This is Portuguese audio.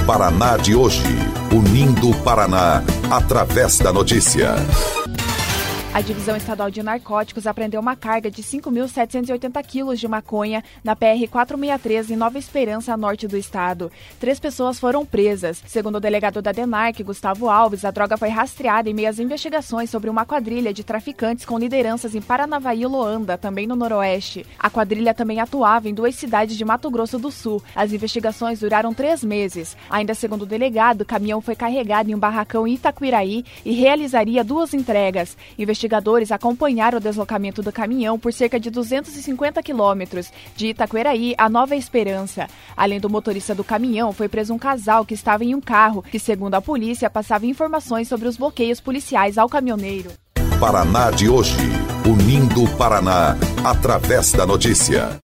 Paraná de hoje, unindo o Paraná através da notícia. A Divisão Estadual de Narcóticos apreendeu uma carga de 5.780 quilos de maconha na PR-463 em Nova Esperança, a norte do estado. 3 pessoas foram presas. Segundo o delegado da DENARC, Gustavo Alves, a droga foi rastreada em meio às investigações sobre uma quadrilha de traficantes com lideranças em Paranavaí e Loanda, também no noroeste. A quadrilha também atuava em 2 cidades de Mato Grosso do Sul. As investigações duraram 3 meses. Ainda segundo o delegado, o caminhão foi carregado em um barracão em Itaquiraí e realizaria 2 entregas. Investigadores acompanharam o deslocamento do caminhão por cerca de 250 quilômetros, de Itaqueraí a Nova Esperança. Além do motorista do caminhão, foi preso um casal que estava em um carro, que, segundo a polícia, passava informações sobre os bloqueios policiais ao caminhoneiro. Paraná de hoje, unindo o Paraná através da notícia.